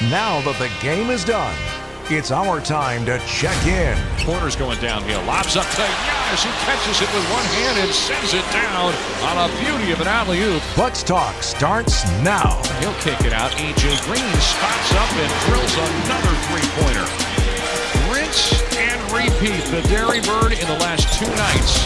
Now that the game is done, it's our time to check in. Porter's going downhill, lobs up to Giannis, who catches it with one hand and sends it down on a beauty of an alley-oop. Bucks Talk starts now. He'll kick it out. A.J. Green spots up and drills another three-pointer. Rinse and repeat. The Dairy Bird in the last two nights.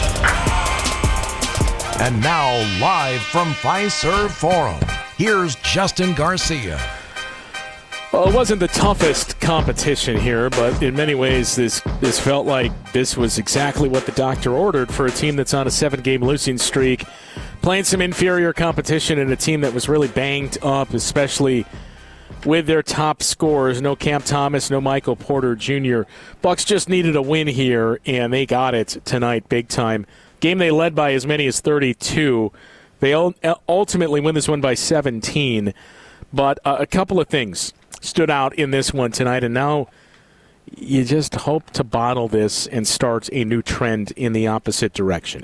And now, live from Fiserv Forum, here's Justin Garcia. Well, it wasn't the toughest competition here, but in many ways this felt like this was exactly what the doctor ordered for a team that's on a 7-game losing streak, playing some inferior competition and a team that was really banged up, especially with their top scorers. No Cam Thomas, no Michael Porter Jr. Bucks just needed a win here, and they got it tonight big time. Game they led by as many as 32. They ultimately win this one by 17, but a couple of things stood out in this one tonight, and now you just hope to bottle this and start a new trend in the opposite direction.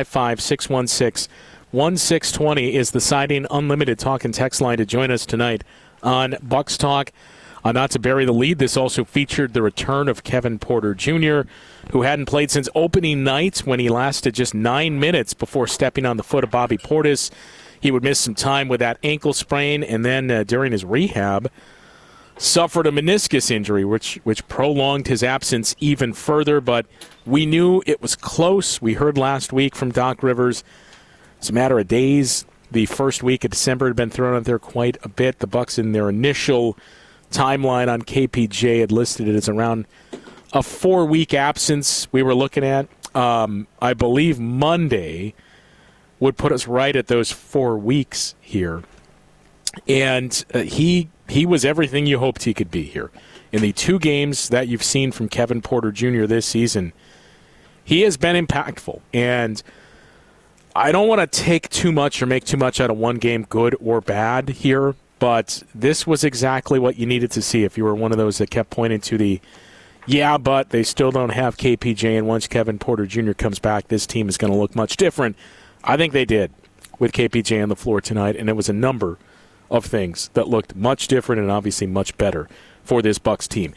855-616-1620 is the Siding Unlimited talk and text line to join us tonight on Bucks Talk. Not to bury the lead, this also featured the return of Kevin Porter Jr., who hadn't played since opening night when he lasted just 9 minutes before stepping on the foot of Bobby Portis. He would miss some time with that ankle sprain, and then during his rehab, suffered a meniscus injury, which prolonged his absence even further, but we knew it was close. We heard last week from Doc Rivers. It's a matter of days. The first week of December had been thrown out there quite a bit. The Bucks, in their initial timeline on KPJ, had listed it as around a 4-week absence we were looking at. I believe Monday would put us right at those 4 weeks here. And he was everything you hoped he could be here. In the 2 games that you've seen from Kevin Porter Jr. this season, he has been impactful. And I don't want to take too much or make too much out of one game, good or bad here, but this was exactly what you needed to see if you were one of those that kept pointing to the, yeah, but they still don't have KPJ, and once Kevin Porter Jr. comes back, this team is going to look much different. I think they did with KPJ on the floor tonight, and it was a number of things that looked much different and obviously much better for this Bucks team.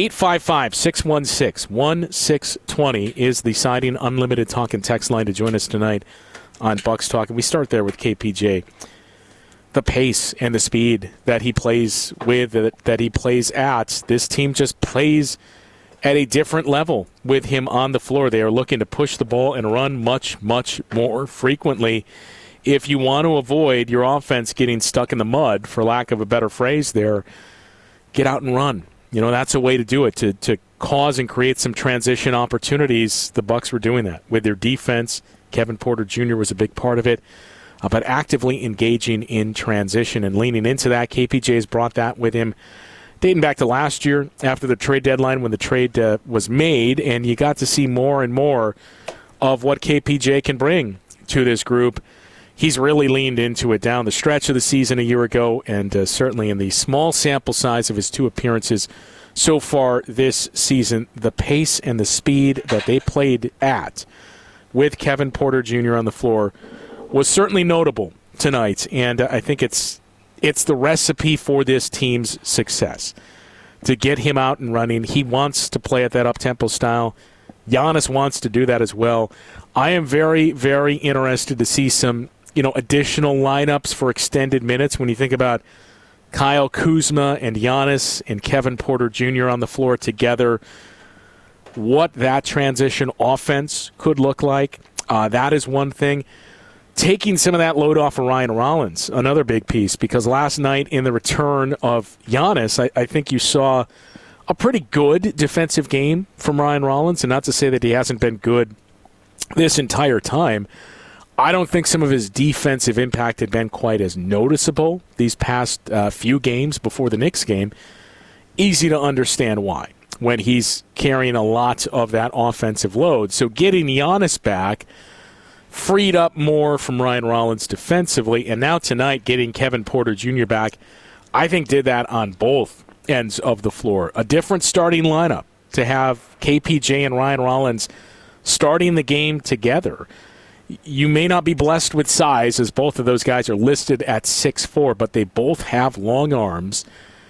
855-616-1620 is the Siding Unlimited talk and text line to join us tonight on Bucks Talk. And we start there with KPJ. The pace and the speed that he plays with, that he plays at, this team just plays at a different level with him on the floor. They are looking to push the ball and run much, much more frequently. If you want to avoid your offense getting stuck in the mud, for lack of a better phrase there, get out and run. You know, that's a way to do it, to cause and create some transition opportunities. The Bucks were doing that with their defense. Kevin Porter Jr. was a big part of it, but actively engaging in transition and leaning into that. KPJ has brought that with him dating back to last year after the trade deadline when the trade was made, and you got to see more and more of what KPJ can bring to this group. He's really leaned into it down the stretch of the season a year ago, and certainly in the small sample size of his 2 appearances so far this season, the pace and the speed that they played at with Kevin Porter Jr. on the floor was certainly notable tonight, and I think it's the recipe for this team's success. To get him out and running, he wants to play at that up-tempo style. Giannis wants to do that as well. I am very, very interested to see some additional lineups for extended minutes when you think about Kyle Kuzma and Giannis and Kevin Porter Jr. on the floor together, what that transition offense could look like. That is one thing. Taking some of that load off of Ryan Rollins, another big piece, because last night in the return of Giannis, I think you saw a pretty good defensive game from Ryan Rollins, and not to say that he hasn't been good this entire time. I don't think some of his defensive impact had been quite as noticeable these past few games before the Knicks game. Easy to understand why, when he's carrying a lot of that offensive load. So getting Giannis back freed up more from Ryan Rollins defensively, and now tonight getting Kevin Porter Jr. back, I think did that on both ends of the floor. A different starting lineup to have KPJ and Ryan Rollins starting the game together. You may not be blessed with size, as both of those guys are listed at 6'4", but they both have long arms,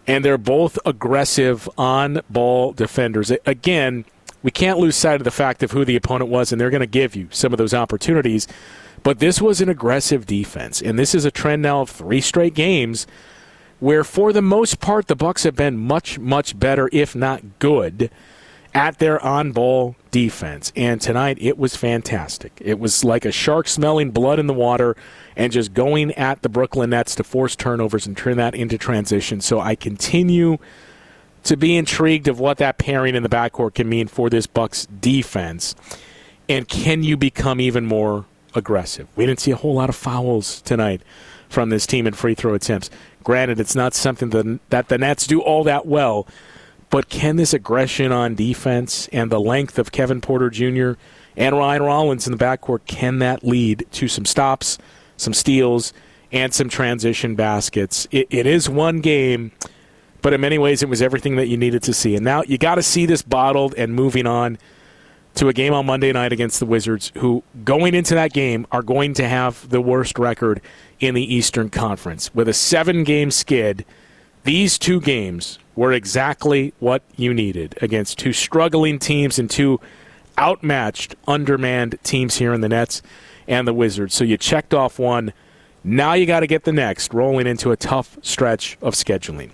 and they're both aggressive on-ball defenders. Again, we can't lose sight of the fact of who the opponent was, and they're going to give you some of those opportunities. But this was an aggressive defense, and this is a trend now of 3 straight games where, for the most part, the Bucs have been much, much better, if not good, at their on-ball defense. And tonight, it was fantastic. It was like a shark smelling blood in the water and just going at the Brooklyn Nets to force turnovers and turn that into transition. So I continue to be intrigued of what that pairing in the backcourt can mean for this Bucs defense. And can you become even more aggressive? We didn't see a whole lot of fouls tonight from this team in free throw attempts. Granted, it's not something that the Nets do all that well, but can this aggression on defense and the length of Kevin Porter Jr. and Ryan Rollins in the backcourt, can that lead to some stops, some steals, and some transition baskets? It is one game, but in many ways it was everything that you needed to see. And now you got to see this bottled and moving on to a game on Monday night against the Wizards, who, going into that game, are going to have the worst record in the Eastern Conference. With a 7-game skid, these 2 games were exactly what you needed against 2 struggling teams and 2 outmatched, undermanned teams here in the Nets and the Wizards. So you checked off one. Now you got to get the next, rolling into a tough stretch of scheduling.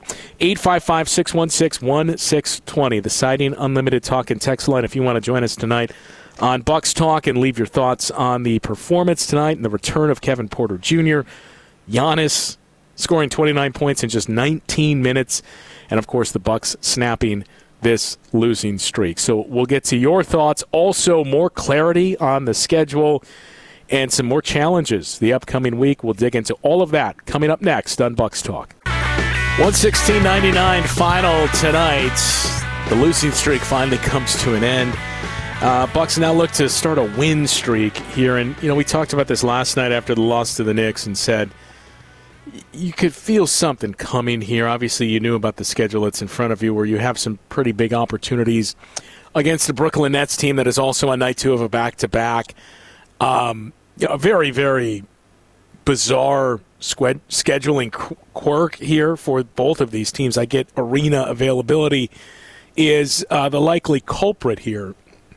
855-616-1620, the Siding Unlimited talk and text line if you want to join us tonight on Bucs Talk and leave your thoughts on the performance tonight and the return of Kevin Porter Jr., Giannis scoring 29 points in just 19 minutes, and, of course, the Bucs snapping this losing streak. So we'll get to your thoughts. Also, more clarity on the schedule and some more challenges the upcoming week. We'll dig into all of that coming up next on Bucs Talk. 116.99 final tonight. The losing streak finally comes to an end. Bucs now look to start a win streak here. And, we talked about this last night after the loss to the Knicks and said you could feel something coming here. Obviously, you knew about the schedule that's in front of you where you have some pretty big opportunities against the Brooklyn Nets team that is also on night 2 of a back-to-back. A very, very bizarre scheduling quirk here for both of these teams. I get arena availability is the likely culprit here.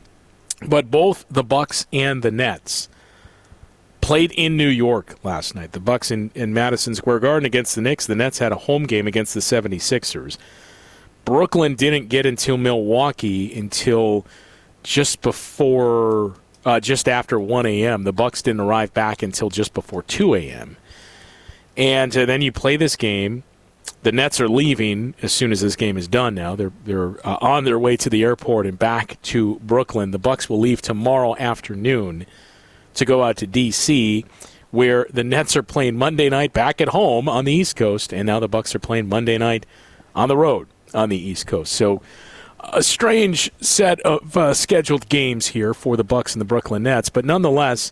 But both the Bucs and the Nets played in New York last night. The Bucs in Madison Square Garden against the Knicks. The Nets had a home game against the 76ers. Brooklyn didn't get into Milwaukee until just after 1 a.m. The Bucs didn't arrive back until just before 2 a.m. And then you play this game. The Nets are leaving as soon as this game is done now. They're on their way to the airport and back to Brooklyn. The Bucs will leave tomorrow afternoon to go out to D.C., where the Nets are playing Monday night back at home on the East Coast, and now the Bucs are playing Monday night on the road on the East Coast. So a strange set of scheduled games here for the Bucs and the Brooklyn Nets, but nonetheless,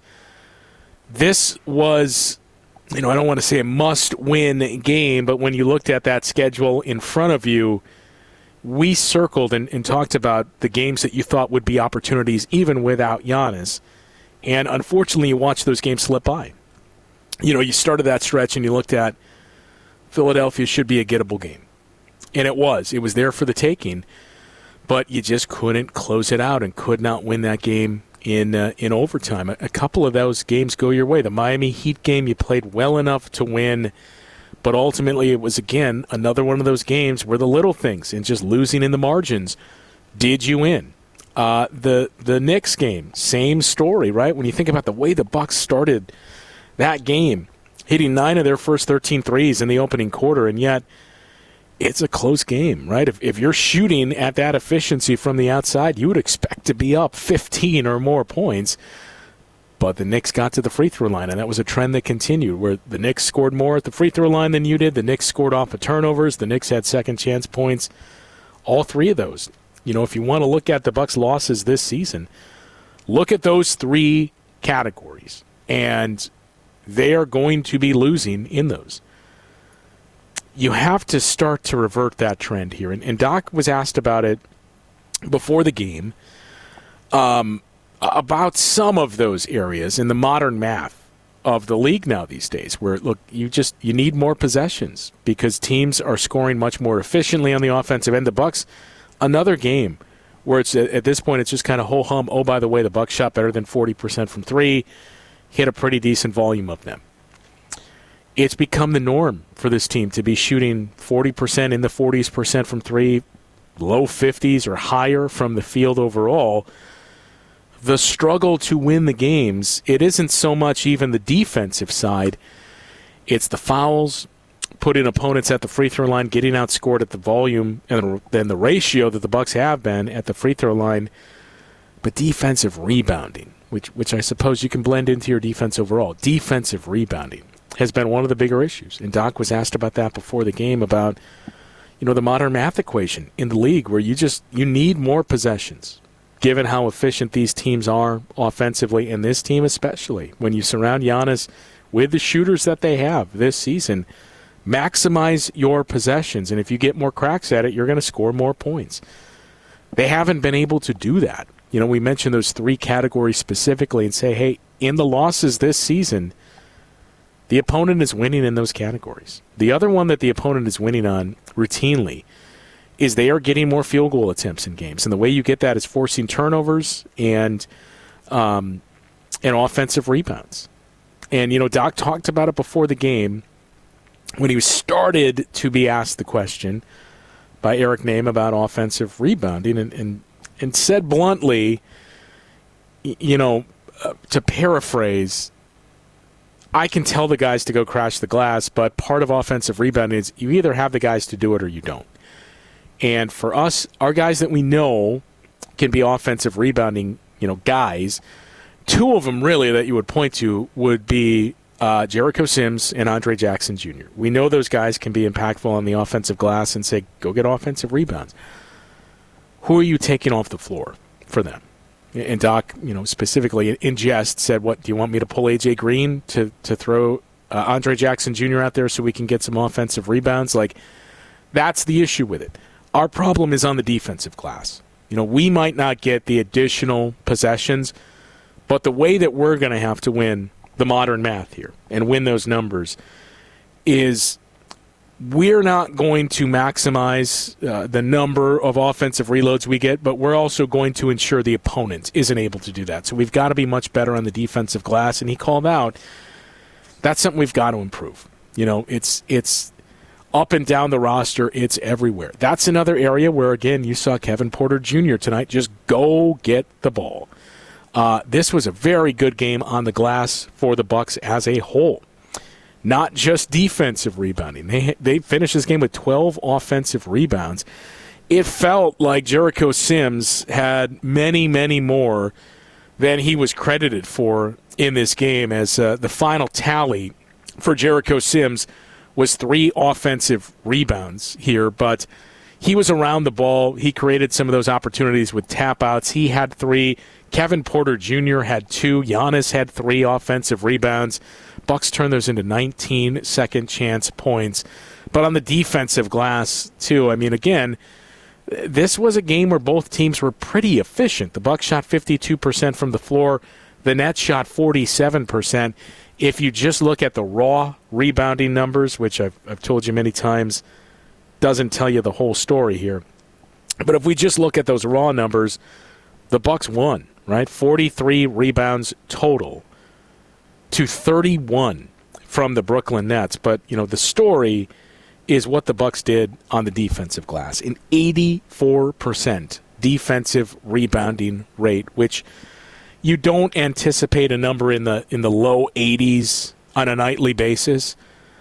this was, I don't want to say a must-win game, but when you looked at that schedule in front of you, we circled and talked about the games that you thought would be opportunities even without Giannis, and unfortunately you watched those games slip by. You started that stretch and you looked at Philadelphia should be a gettable game, and it was. It was there for the taking, but you just couldn't close it out and could not win that game in overtime. A couple of those games go your way. The Miami Heat game, you played well enough to win, but ultimately it was, again, another one of those games where the little things and just losing in the margins did you in. The Knicks game, same story, right? When you think about the way the Bucs started that game, hitting 9 of their first 13 threes in the opening quarter, and yet it's a close game, right? If you're shooting at that efficiency from the outside, you would expect to be up 15 or more points. But the Knicks got to the free throw line, and that was a trend that continued, where the Knicks scored more at the free throw line than you did. The Knicks scored off of turnovers. The Knicks had second chance points. All 3 of those. If you want to look at the Bucs' losses this season, look at those 3 categories, and they are going to be losing in those. You have to start to revert that trend here. And Doc was asked about it before the game, about some of those areas in the modern math of the league now these days, where, look, you need more possessions because teams are scoring much more efficiently on the offensive end. The Bucks, another game where it's at this point it's just kind of ho-hum. Oh, by the way, the Bucks shot better than 40% from three, hit a pretty decent volume of them. It's become the norm for this team to be shooting 40% in the 40% from three, low 50s or higher from the field overall. The struggle to win the games, it isn't so much even the defensive side. It's the fouls, putting opponents at the free throw line, getting outscored at the volume and then the ratio that the Bucks have been at the free throw line. But defensive rebounding, which I suppose you can blend into your defense overall. Defensive rebounding has been one of the bigger issues. And Doc was asked about that before the game about, the modern math equation in the league where you need more possessions. Given how efficient these teams are offensively, and this team especially, when you surround Giannis with the shooters that they have this season, maximize your possessions. And if you get more cracks at it, you're going to score more points. They haven't been able to do that. We mentioned those three categories specifically and say, hey, in the losses this season, the opponent is winning in those categories. The other one that the opponent is winning on routinely is they are getting more field goal attempts in games. And the way you get that is forcing turnovers and offensive rebounds. And, Doc talked about it before the game when he started to be asked the question by Eric Name about offensive rebounding and said bluntly, to paraphrase, I can tell the guys to go crash the glass, but part of offensive rebounding is you either have the guys to do it or you don't. And for us, our guys that we know can be offensive rebounding, guys, two of them really that you would point to would be Jericho Sims and Andre Jackson Jr. We know those guys can be impactful on the offensive glass and say, go get offensive rebounds. Who are you taking off the floor for them? And Doc, specifically in jest said, what, do you want me to pull A.J. Green to throw Andre Jackson Jr. out there so we can get some offensive rebounds? Like, that's the issue with it. Our problem is on the defensive glass. We might not get the additional possessions, but the way that we're going to have to win the modern math here and win those numbers is we're not going to maximize the number of offensive reloads we get, but we're also going to ensure the opponent isn't able to do that. So we've got to be much better on the defensive glass, and he called out that's something we've got to improve. It's up and down the roster. It's everywhere. That's another area where, again, you saw Kevin Porter Jr. tonight just go get the ball. This was a very good game on the glass for the Bucks as a whole. Not just defensive rebounding. They finished this game with 12 offensive rebounds. It felt like Jericho Sims had many, many more than he was credited for in this game, as the final tally for Jericho Sims was 3 offensive rebounds here, but he was around the ball. He created some of those opportunities with tap-outs. He had 3. Kevin Porter Jr. had 2. Giannis had 3 offensive rebounds. Bucks turned those into 19 second-chance points. But on the defensive glass, too, again, this was a game where both teams were pretty efficient. The Bucks shot 52% from the floor. The Nets shot 47%. If you just look at the raw rebounding numbers, which I've told you many times, doesn't tell you the whole story here. But if we just look at those raw numbers, the Bucks won, right? 43 rebounds total to 31 from the Brooklyn Nets. But, the story is what the Bucks did on the defensive glass. An 84% defensive rebounding rate, which you don't anticipate a number in the low 80s on a nightly basis.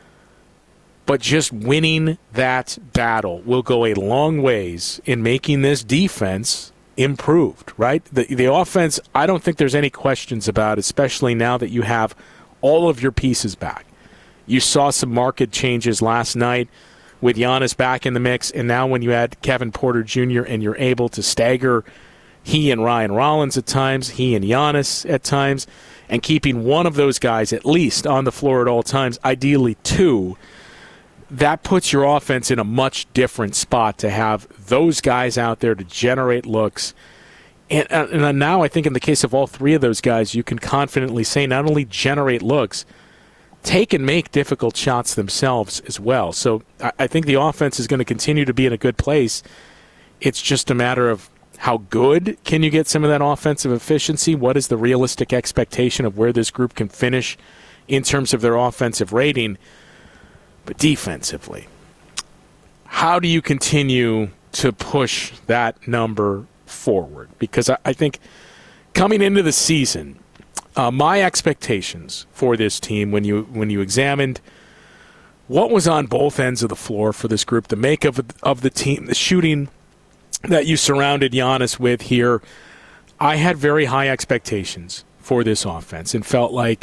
But just winning that battle will go a long ways in making this defense improved, right? The offense, I don't think there's any questions about, especially now that you have all of your pieces back. You saw some market changes last night with Giannis back in the mix, and now when you add Kevin Porter Jr. and you're able to stagger he and Ryan Rollins at times, he and Giannis at times, and keeping one of those guys at least on the floor at all times, ideally 2, that puts your offense in a much different spot to have those guys out there to generate looks And now I think in the case of all three of those guys, you can confidently say not only generate looks, take and make difficult shots themselves as well. So I think the offense is going to continue to be in a good place. It's just a matter of how good can you get some of that offensive efficiency? What is the realistic expectation of where this group can finish in terms of their offensive rating? But defensively, how do you continue to push that number forward? Because I think coming into the season, my expectations for this team, when you examined what was on both ends of the floor for this group, the makeup of the team, the shooting that you surrounded Giannis with here, I had very high expectations for this offense and felt like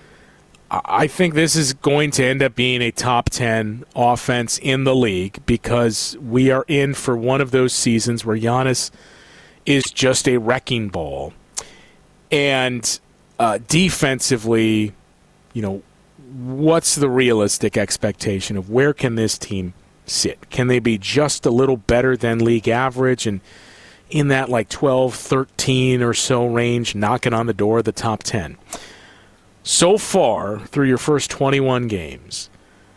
I think this is going to end up being a top 10 offense in the league because we are in for one of those seasons where Giannis is just a wrecking ball. And defensively, what's the realistic expectation of where can this team sit? Can they be just a little better than league average and in that 12, 13 or so range, knocking on the door of the top 10? So far, through your first 21 games,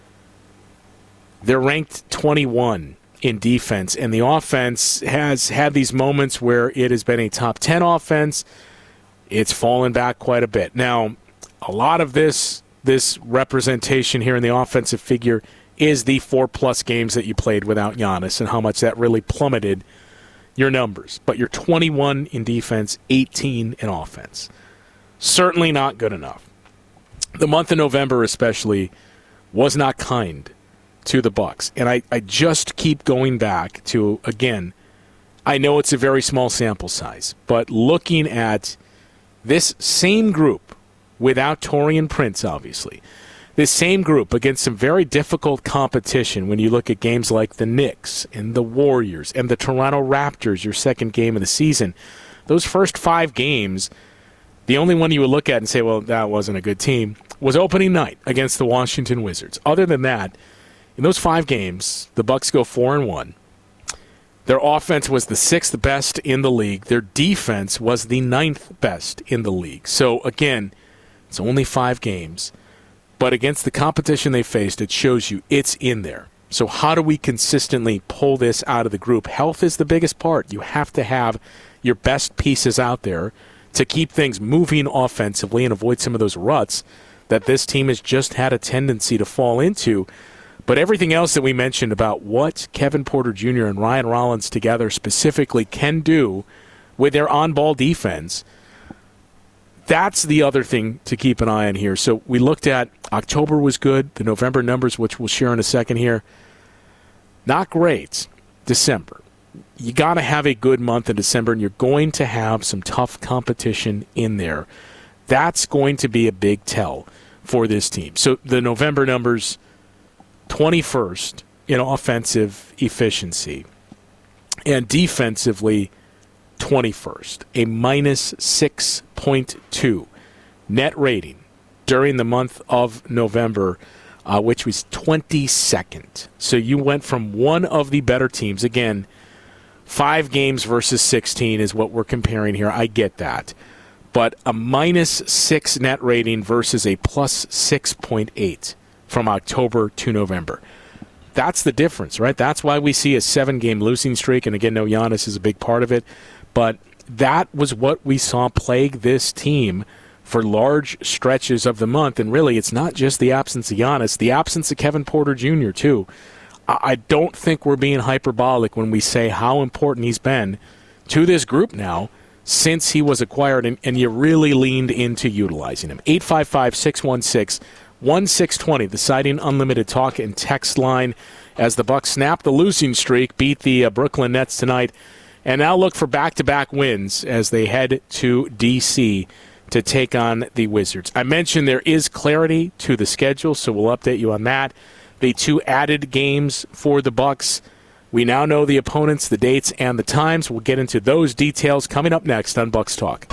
they're ranked 21 in defense, and the offense has had these moments where it has been a top 10 offense. It's fallen back quite a bit. Now, a lot of this representation here in the offensive figure is the 4+ games that you played without Giannis and how much that really plummeted your numbers. But you're 21 in defense, 18 in offense. Certainly not good enough. The month of November especially was not kind to the Bucks. And I just keep going back to, again, I know it's a very small sample size, but looking at this same group, without Taurean Prince, obviously, this same group against some very difficult competition when you look at games like the Knicks and the Warriors and the Toronto Raptors, your second game of the season, those first 5 games, the only one you would look at and say, well, that wasn't a good team, was opening night against the Washington Wizards. Other than that, in those 5 games, the Bucks go 4-1. Their offense was the 6th best in the league. Their defense was the 9th best in the league. So, again, it's only 5 games. But against the competition they faced, it shows you it's in there. So how do we consistently pull this out of the group? Health is the biggest part. You have to have your best pieces out there to keep things moving offensively and avoid some of those ruts that this team has just had a tendency to fall into. But everything else that we mentioned about what Kevin Porter Jr. and Ryan Rollins together specifically can do with their on-ball defense, that's the other thing to keep an eye on here. So we looked at October was good, the November numbers, which we'll share in a second here. Not great. December. You got to have a good month in December, and you're going to have some tough competition in there. That's going to be a big tell for this team. So the November numbers, 21st in offensive efficiency, and defensively 21st, a minus 6.2 net rating during the month of November, which was 22nd. So you went from one of the better teams. Again, 5 games versus 16 is what we're comparing here. I get that. But a minus 6 net rating versus a plus 6.8 from October to November. That's the difference, right? That's why we see a 7-game losing streak. And again, no, Giannis is a big part of it. But that was what we saw plague this team for large stretches of the month. And really, it's not just the absence of Giannis, the absence of Kevin Porter Jr., too. I don't think we're being hyperbolic when we say how important he's been to this group now since he was acquired, and you really leaned into utilizing him. 855-616-1620, the Siding Unlimited talk and text line as the Bucks snap the losing streak, beat the Brooklyn Nets tonight, and now look for back-to-back wins as they head to D.C. to take on the Wizards. I mentioned there is clarity to the schedule, so we'll update you on that. The 2 added games for the Bucks. We now know the opponents, the dates, and the times. We'll get into those details coming up next on Bucks Talk.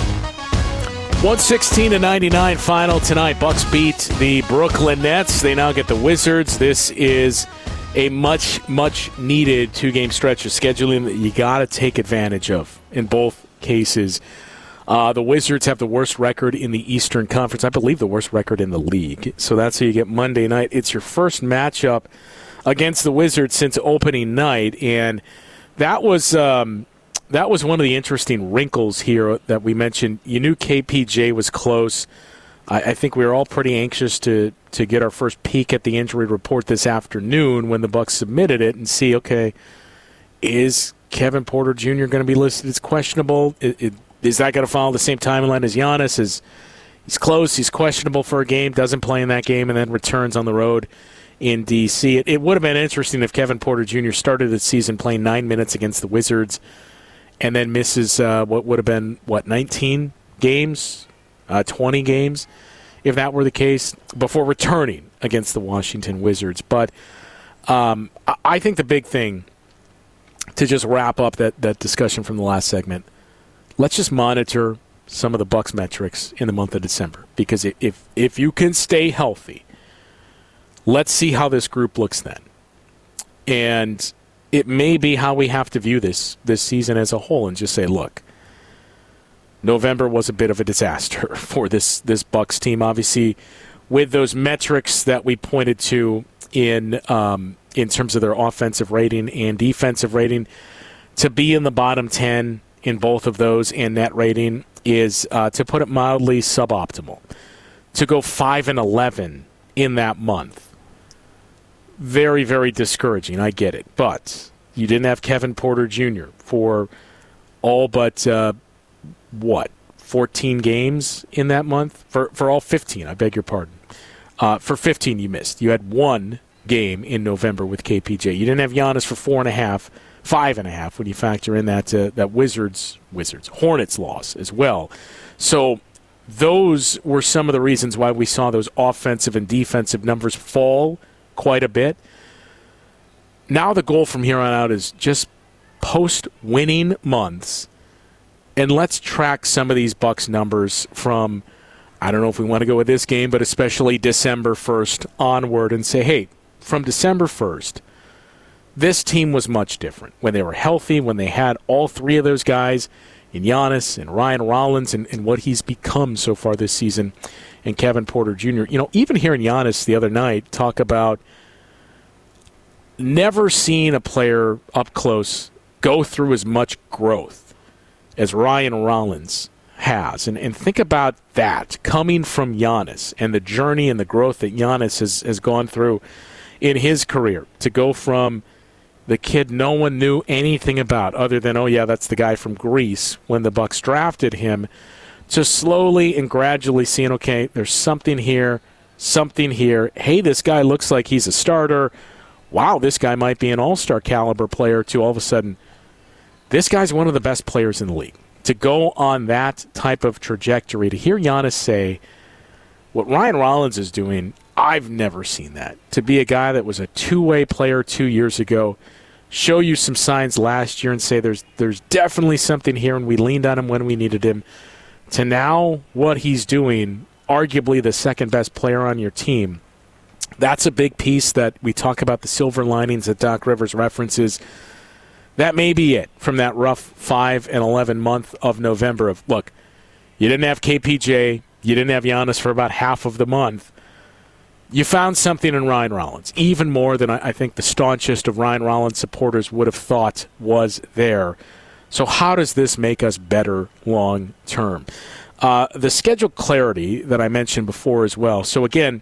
116-99 final tonight. Bucks beat the Brooklyn Nets. They now get the Wizards. This is a much, much needed 2-game stretch of scheduling that you got to take advantage of in both cases. The Wizards have the worst record in the Eastern Conference. I believe the worst record in the league. So that's how you get Monday night. It's your first matchup against the Wizards since opening night, and that was one of the interesting wrinkles here that we mentioned. You knew KPJ was close. I think we were all pretty anxious to get our first peek at the injury report this afternoon when the Bucks submitted it and see, okay, is Kevin Porter Jr. going to be listed as questionable? Is that going to follow the same timeline as Giannis? He's close, he's questionable for a game, doesn't play in that game, and then returns on the road in D.C. It would have been interesting if Kevin Porter Jr. started the season playing 9 minutes against the Wizards and then misses what would have been, 19 games, 20 games, if that were the case, before returning against the Washington Wizards. But I think the big thing, to just wrap up that discussion from the last segment, let's just monitor some of the Bucks metrics in the month of December. Because if you can stay healthy, let's see how this group looks then. And it may be how we have to view this season as a whole and just say, look, November was a bit of a disaster for this Bucks team. Obviously, with those metrics that we pointed to in terms of their offensive rating and defensive rating, to be in the bottom 10 in both of those and net rating is, to put it mildly, suboptimal. To go 5-11 in that month, very, very discouraging. I get it. But you didn't have Kevin Porter Jr. for all but, 14 games in that month? For all 15, I beg your pardon. For 15 you missed. You had one game in November with KPJ. You didn't have Giannis for 5.5 when you factor in that Hornets loss as well. So those were some of the reasons why we saw those offensive and defensive numbers fall quite a bit. Now the goal from here on out is just post-winning months, and let's track some of these Bucks numbers from, I don't know if we want to go with this game, but especially December 1st onward, and say, hey, from December 1st, this team was much different. When they were healthy, when they had all three of those guys in Giannis and Ryan Rollins and what he's become so far this season, and Kevin Porter Jr. Even hearing Giannis the other night talk about never seeing a player up close go through as much growth as Ryan Rollins has. And think about that coming from Giannis and the journey and the growth that Giannis has gone through in his career, to go from the kid no one knew anything about other than, oh yeah, that's the guy from Greece when the Bucks drafted him, to slowly and gradually seeing, okay, there's something here. Hey, this guy looks like he's a starter. Wow, this guy might be an all-star caliber player, to all of a sudden, this guy's one of the best players in the league. To go on that type of trajectory, to hear Giannis say what Ryan Rollins is doing, I've never seen that. To be a guy that was a two-way player 2 years ago, show you some signs last year and say there's definitely something here, and we leaned on him when we needed him, to now what he's doing, arguably the second best player on your team. That's a big piece that we talk about, the silver linings that Doc Rivers references. That may be it from that rough 5-11 month of November. Of, look, you didn't have KPJ, you didn't have Giannis for about half of the month. You found something in Ryan Rollins, even more than I think the staunchest of Ryan Rollins supporters would have thought was there. So how does this make us better long term? The schedule clarity that I mentioned before as well. So again,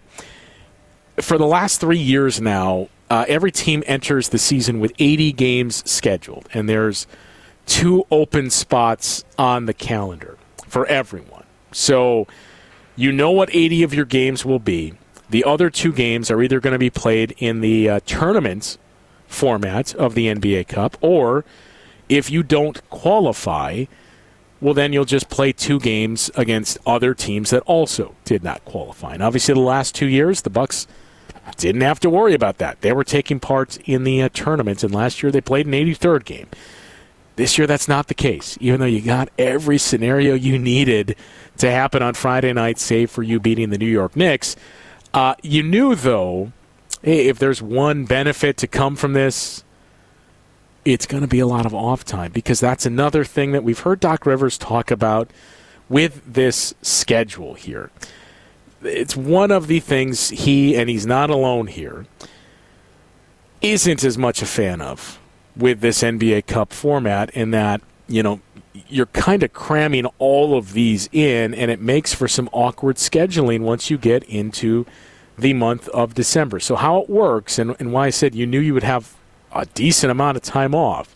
for the last 3 years now, every team enters the season with 80 games scheduled, and there's 2 open spots on the calendar for everyone. So you know what 80 of your games will be. The other 2 games are either going to be played in the tournament format of the NBA Cup, or if you don't qualify, well, then you'll just play 2 games against other teams that also did not qualify. And obviously the last 2 years, the Bucks didn't have to worry about that. They were taking part in the tournament, and last year they played an 83rd game. This year that's not the case, even though you got every scenario you needed to happen on Friday night, save for you beating the New York Knicks. You knew, though, hey, if there's one benefit to come from this, it's going to be a lot of off time, because that's another thing that we've heard Doc Rivers talk about with this schedule here. It's one of the things he, and he's not alone here, isn't as much a fan of with this NBA Cup format, in that, you're kind of cramming all of these in, and it makes for some awkward scheduling once you get into the month of December. So how it works, and why I said you knew you would have a decent amount of time off,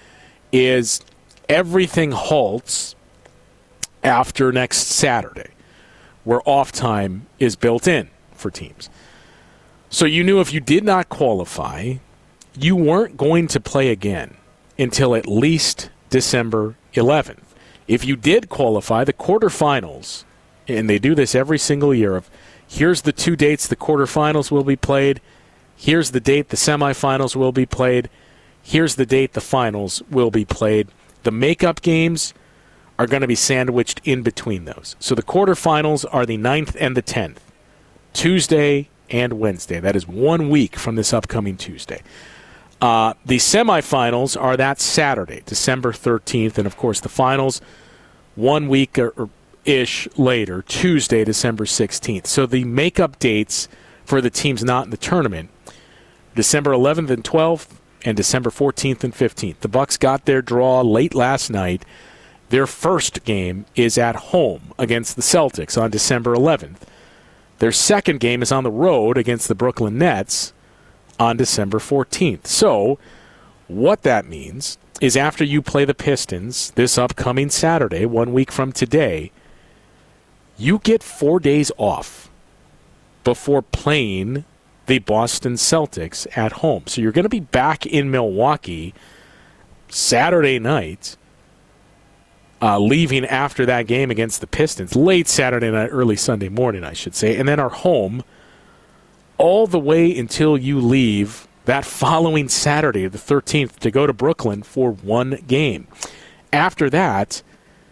is everything halts after next Saturday, where off time is built in for teams. So you knew if you did not qualify, you weren't going to play again until at least December 11th. If you did qualify, the quarterfinals, and they do this every single year, of here's the 2 dates the quarterfinals will be played, here's the date the semifinals will be played, here's the date the finals will be played. The makeup games are going to be sandwiched in between those. So the quarterfinals are the 9th and the 10th, Tuesday and Wednesday. That is 1 week from this upcoming Tuesday. The semifinals are that Saturday, December 13th, and of course the finals 1 week or ish later, Tuesday, December 16th. So the makeup dates for the teams not in the tournament, December 11th and 12th, and December 14th and 15th. The Bucks got their draw late last night. Their first game is at home against the Celtics on December 11th. Their second game is on the road against the Brooklyn Nets on December 14th. So what that means is after you play the Pistons this upcoming Saturday, 1 week from today, you get 4 days off before playing the Boston Celtics at home. So you're going to be back in Milwaukee Saturday night, leaving after that game against the Pistons, late Saturday night, early Sunday morning, I should say, and then are home all the way until you leave that following Saturday, the 13th, to go to Brooklyn for one game. After that,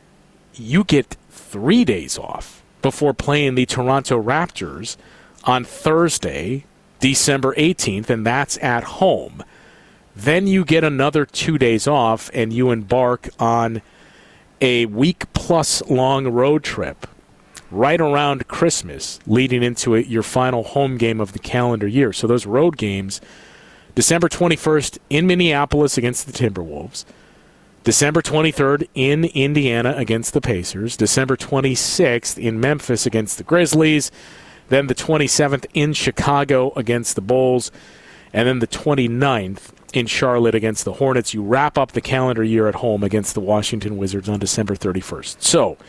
you get 3 days off before playing the Toronto Raptors on Thursday, December 18th, and that's at home. Then you get another 2 days off, and you embark on a week-plus long road trip right around Christmas, leading into your final home game of the calendar year. So those road games, December 21st in Minneapolis against the Timberwolves, December 23rd in Indiana against the Pacers, December 26th in Memphis against the Grizzlies, then the 27th in Chicago against the Bulls, and then the 29th in Charlotte against the Hornets. You wrap up the calendar year at home against the Washington Wizards on December 31st. So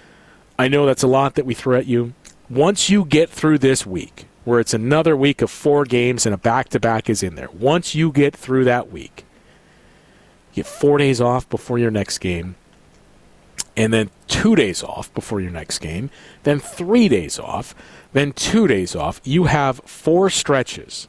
I know that's a lot that we threw at you. Once you get through this week, where it's another week of 4 games and a back-to-back is in there, once you get through that week, you get 4 days off before your next game, and then 2 days off before your next game, then 3 days off, then 2 days off. You have 4 stretches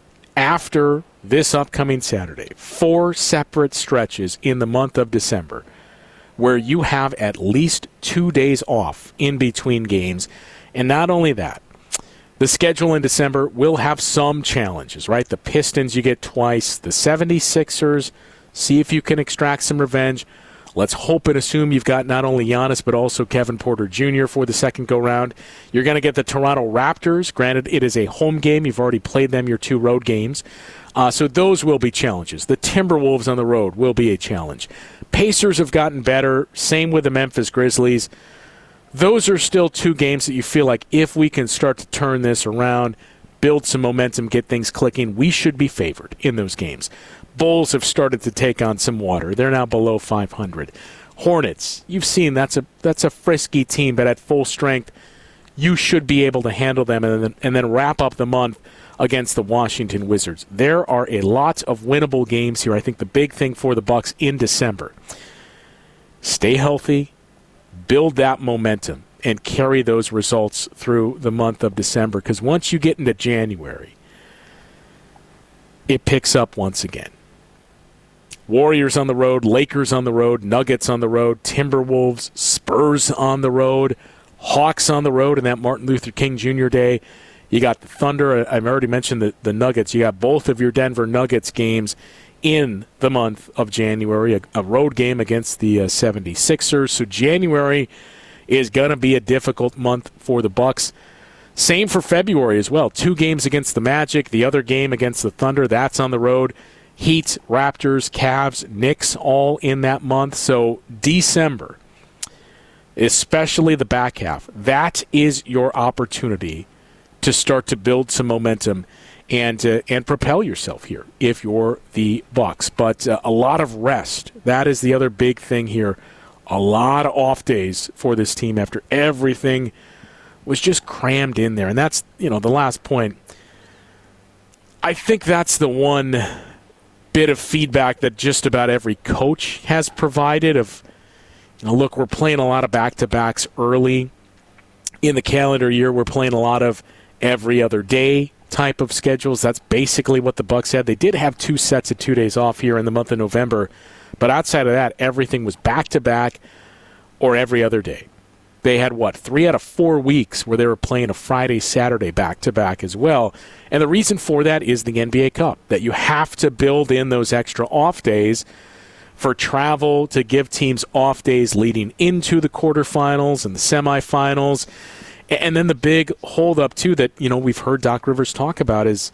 after this upcoming Saturday, 4 separate stretches in the month of December, where you have at least 2 days off in between games. And not only that, the schedule in December will have some challenges, right? The Pistons you get twice, the 76ers, see if you can extract some revenge. Let's hope and assume you've got not only Giannis but also Kevin Porter Jr. for the second go-round. You're going to get the Toronto Raptors. Granted, it is a home game. You've already played them your 2 road games. So those will be challenges. The Timberwolves on the road will be a challenge. Pacers have gotten better. Same with the Memphis Grizzlies. Those are still 2 games that you feel like if we can start to turn this around, build some momentum, get things clicking, we should be favored in those games. Bulls have started to take on some water. They're now below 500. Hornets, you've seen that's a frisky team, but at full strength, you should be able to handle them and then wrap up the month against the Washington Wizards. There are a lot of winnable games here. I think the big thing for the Bucks in December, stay healthy, build that momentum, and carry those results through the month of December, because once you get into January, it picks up once again. Warriors on the road, Lakers on the road, Nuggets on the road, Timberwolves, Spurs on the road, Hawks on the road in that Martin Luther King Jr. Day. You got the Thunder. I've already mentioned the Nuggets. You got both of your Denver Nuggets games in the month of January, a road game against the 76ers. So January is going to be a difficult month for the Bucks. Same for February as well. 2 games against the Magic, the other game against the Thunder, that's on the road. Heat, Raptors, Cavs, Knicks, all in that month. So December, especially the back half, that is your opportunity to start to build some momentum and propel yourself here if you're the Bucks. But a lot of rest. That is the other big thing here. A lot of off days for this team after everything was just crammed in there. And that's, the last point. I think that's the one bit of feedback that just about every coach has provided of, look, we're playing a lot of back-to-backs early in the calendar year. We're playing a lot of every other day type of schedules. That's basically what the Bucks had. They did have 2 sets of 2 days off here in the month of November, but outside of that, everything was back-to-back or every other day. They had, 3 out of 4 weeks where they were playing a Friday, Saturday back-to-back as well. And the reason for that is the NBA Cup, that you have to build in those extra off days for travel to give teams off days leading into the quarterfinals and the semifinals. And then the big holdup, too, that, we've heard Doc Rivers talk about is,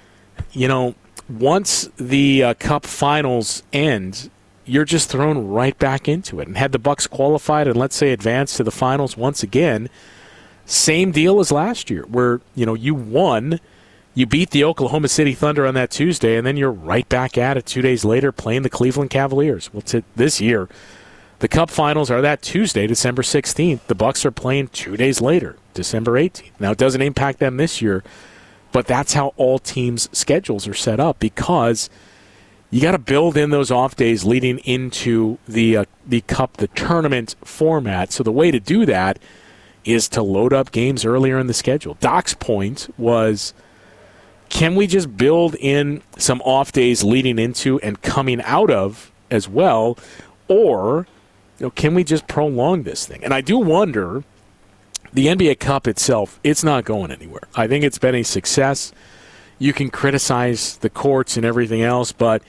once the Cup finals end, you're just thrown right back into it. And had the Bucks qualified and, let's say, advanced to the finals once again, same deal as last year, where, you won, you beat the Oklahoma City Thunder on that Tuesday, and then you're right back at it 2 days later playing the Cleveland Cavaliers. Well, this year, the Cup finals are that Tuesday, December 16th. The Bucks are playing 2 days later, December 18th. Now, it doesn't impact them this year, but that's how all teams' schedules are set up, because you got to build in those off days leading into the Cup, the tournament format. So the way to do that is to load up games earlier in the schedule. Doc's point was, can we just build in some off days leading into and coming out of as well, or can we just prolong this thing? And I do wonder, the NBA Cup itself, it's not going anywhere. I think it's been a success. You can criticize the courts and everything else, but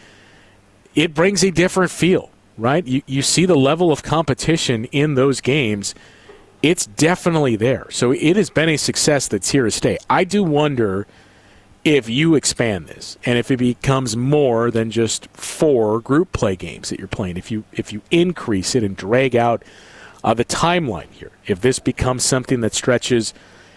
it brings a different feel, right? You see the level of competition in those games. It's definitely there. So it has been a success that's here to stay. I do wonder if you expand this and if it becomes more than just 4 group play games that you're playing, if you increase it and drag out the timeline here, if this becomes something that stretches,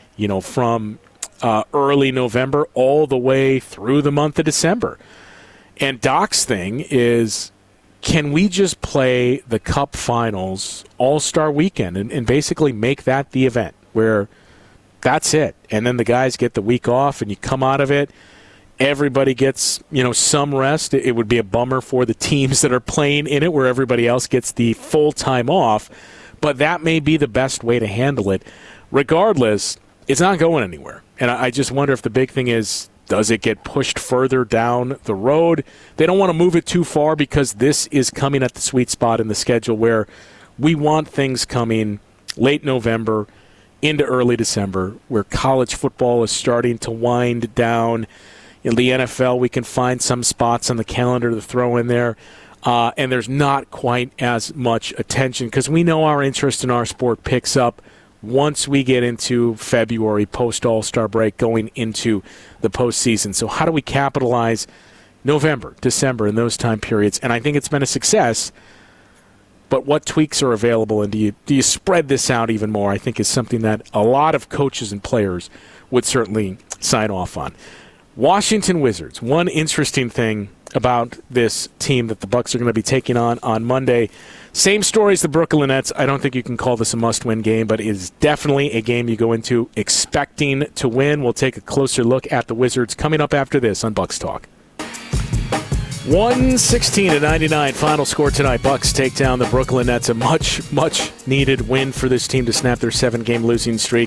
from early November all the way through the month of December. And Doc's thing is, can we just play the Cup Finals All-Star Weekend and basically make that the event where that's it, and then the guys get the week off and you come out of it, everybody gets some rest. It would be a bummer for the teams that are playing in it where everybody else gets the full time off, but that may be the best way to handle it. Regardless, it's not going anywhere, and I just wonder if the big thing is, does it get pushed further down the road? They don't want to move it too far because this is coming at the sweet spot in the schedule where we want things coming late November into early December, where college football is starting to wind down. In the NFL, we can find some spots on the calendar to throw in there, and there's not quite as much attention because we know our interest in our sport picks up once we get into February, post-All-Star break, going into the postseason. So how do we capitalize November, December, in those time periods? And I think it's been a success. But what tweaks are available, and do you spread this out even more, I think is something that a lot of coaches and players would certainly sign off on. Washington Wizards, one interesting thing about this team that the Bucks are going to be taking on Monday. Same story as the Brooklyn Nets. I don't think you can call this a must-win game, but it is definitely a game you go into expecting to win. We'll take a closer look at the Wizards coming up after this on Bucks Talk. 116-99 final score tonight. Bucks take down the Brooklyn Nets. A much needed win for this team to snap their 7-game losing streak.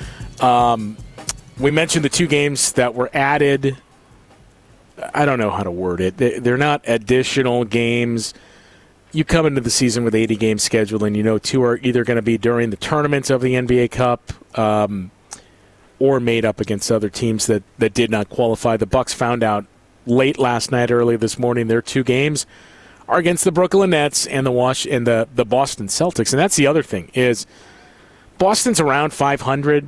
We mentioned the 2 games that were added. I don't know how to word it. They're not additional games. You come into the season with 80 games scheduled, and 2 are either going to be during the tournaments of the NBA Cup or made up against other teams that did not qualify. The Bucks found out late last night, early this morning. Their 2 games are against the Brooklyn Nets and the Boston Celtics. And that's the other thing is Boston's around 500.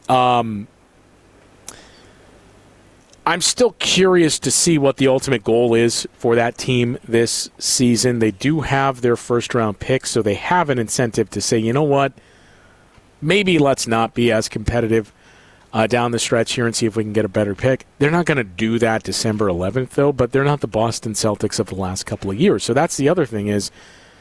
I'm still curious to see what the ultimate goal is for that team this season. They do have their first-round pick, so they have an incentive to say, you know what, maybe let's not be as competitive down the stretch here and see if we can get a better pick. They're not going to do that December 11th, though, but they're not the Boston Celtics of the last couple of years. So that's the other thing is,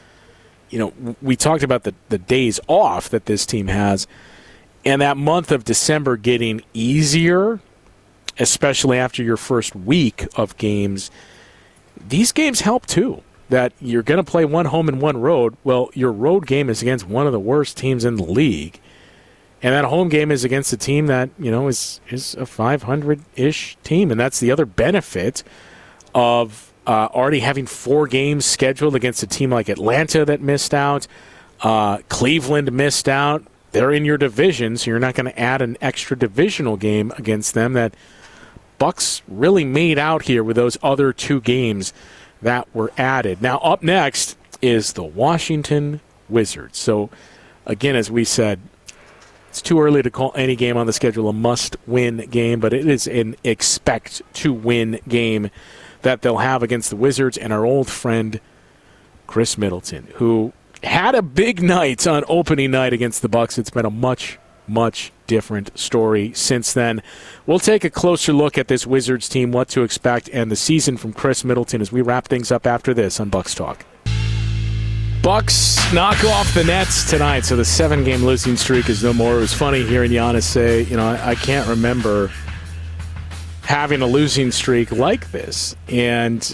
we talked about the days off that this team has, and that month of December getting easier, especially after your first week of games. These games help too, that you're going to play one home and one road. Well, your road game is against one of the worst teams in the league, and that home game is against a team that, is a 500-ish team, and that's the other benefit of already having 4 games scheduled against a team like Atlanta that missed out. Cleveland missed out. They're in your division, so you're not going to add an extra divisional game against them. That Bucks really made out here with those other 2 games that were added. Now, up next is the Washington Wizards. So, again, as we said, it's too early to call any game on the schedule a must-win game, but it is an expect-to-win game that they'll have against the Wizards and our old friend Chris Middleton, who had a big night on opening night against the Bucks. It's been a much different story since then. We'll take a closer look at this Wizards team, what to expect, and the season from Chris Middleton as we wrap things up after this on Bucks Talk. Bucks knock off the Nets tonight, so the 7-game losing streak is no more. It was funny hearing Giannis say, I can't remember having a losing streak like this. And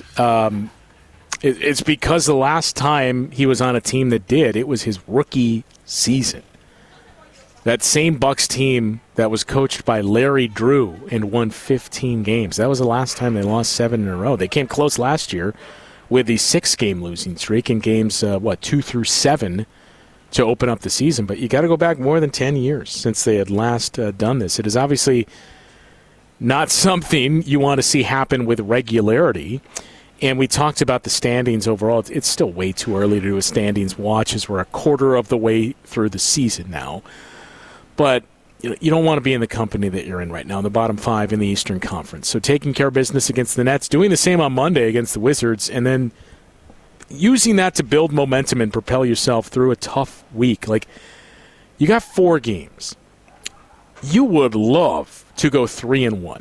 it's because the last time he was on a team that did, it was his rookie season. That same Bucks team that was coached by Larry Drew and won 15 games. That was the last time they lost 7 in a row. They came close last year with the 6-game losing streak in games 2 through 7 to open up the season. But you got to go back more than 10 years since they had last done this. It is obviously not something you want to see happen with regularity. And we talked about the standings overall. It's still way too early to do a standings watch as we're a quarter of the way through the season now. But you don't want to be in the company that you're in right now, in the bottom 5 in the Eastern Conference. So taking care of business against the Nets, doing the same on Monday against the Wizards, and then using that to build momentum and propel yourself through a tough week. Like, you got 4 games. You would love to go 3-1.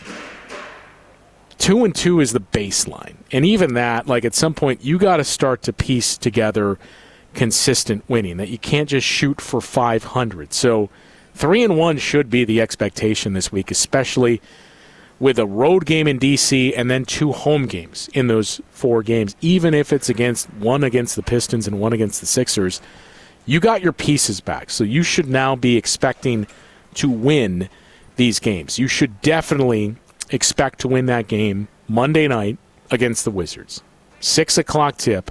2-2 is the baseline. And even that, at some point, you got to start to piece together consistent winning, that you can't just shoot for 500. So 3-1 should be the expectation this week, especially with a road game in D.C. and then 2 home games in those 4 games. Even if it's one against the Pistons and 1 against the Sixers, you got your pieces back. So you should now be expecting to win these games. You should definitely expect to win that game Monday night against the Wizards. 6 o'clock tip.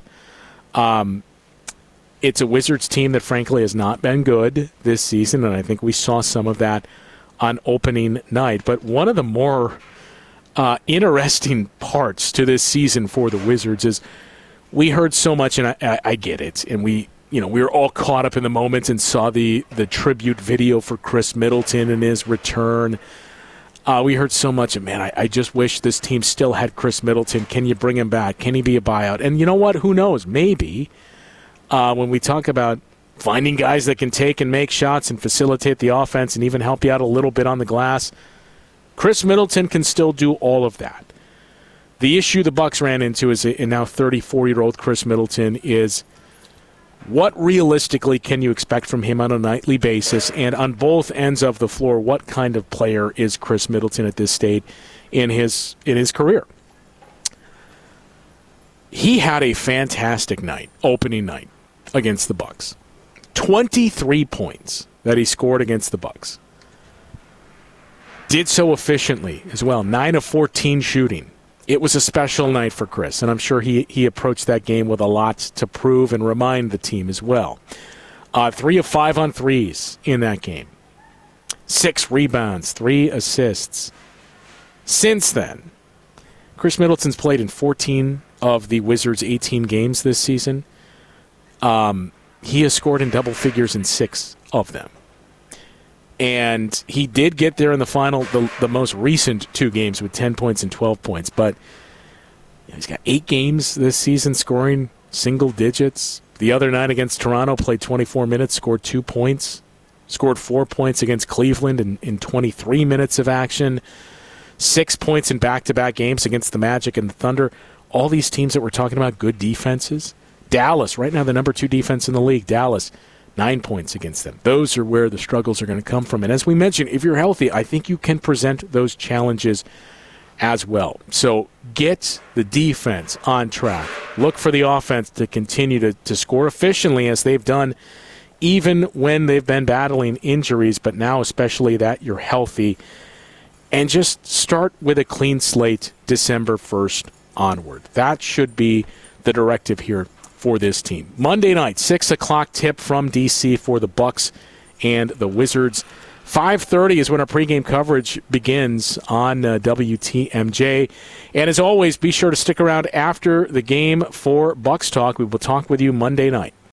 It's a Wizards team that, frankly, has not been good this season, and I think we saw some of that on opening night. But one of the more interesting parts to this season for the Wizards is we heard so much, and I get it, and we were all caught up in the moment and saw the tribute video for Chris Middleton and his return. We heard so much, and man, I just wish this team still had Chris Middleton. Can you bring him back? Can he be a buyout? And you know what? Who knows? Maybe. When we talk about finding guys that can take and make shots and facilitate the offense and even help you out a little bit on the glass, Chris Middleton can still do all of that. The issue the Bucks ran into is a now 34-year-old Chris Middleton is what realistically can you expect from him on a nightly basis? And on both ends of the floor, what kind of player is Chris Middleton at this stage in his career? He had a fantastic night, opening night, against the Bucks. 23 points that he scored against the Bucks. Did so efficiently as well. 9 of 14 shooting. It was a special night for Chris, and I'm sure he approached that game with a lot to prove and remind the team as well. 3 of 5 on threes in that game. 6 rebounds, 3 assists. Since then, Chris Middleton's played in 14 of the Wizards' 18 games this season. He has scored in double figures in 6 of them. And he did get there in the final, the most recent 2 games with 10 points and 12 points. But he's got 8 games this season scoring single digits. The other night against Toronto, played 24 minutes, scored 2 points. Scored 4 points against Cleveland in 23 minutes of action. 6 points in back-to-back games against the Magic and the Thunder. All these teams that we're talking about, good defenses. Dallas, right now the number 2 defense in the league. Dallas, 9 points against them. Those are where the struggles are going to come from. And as we mentioned, if you're healthy, I think you can present those challenges as well. So get the defense on track. Look for the offense to continue to score efficiently as they've done even when they've been battling injuries, but now especially that you're healthy. And just start with a clean slate December 1st onward. That should be the directive here for this team. Monday night, 6 o'clock tip from D.C. for the Bucks and the Wizards. 5:30 is when our pregame coverage begins on WTMJ. And as always, be sure to stick around after the game for Bucks Talk. We will talk with you Monday night.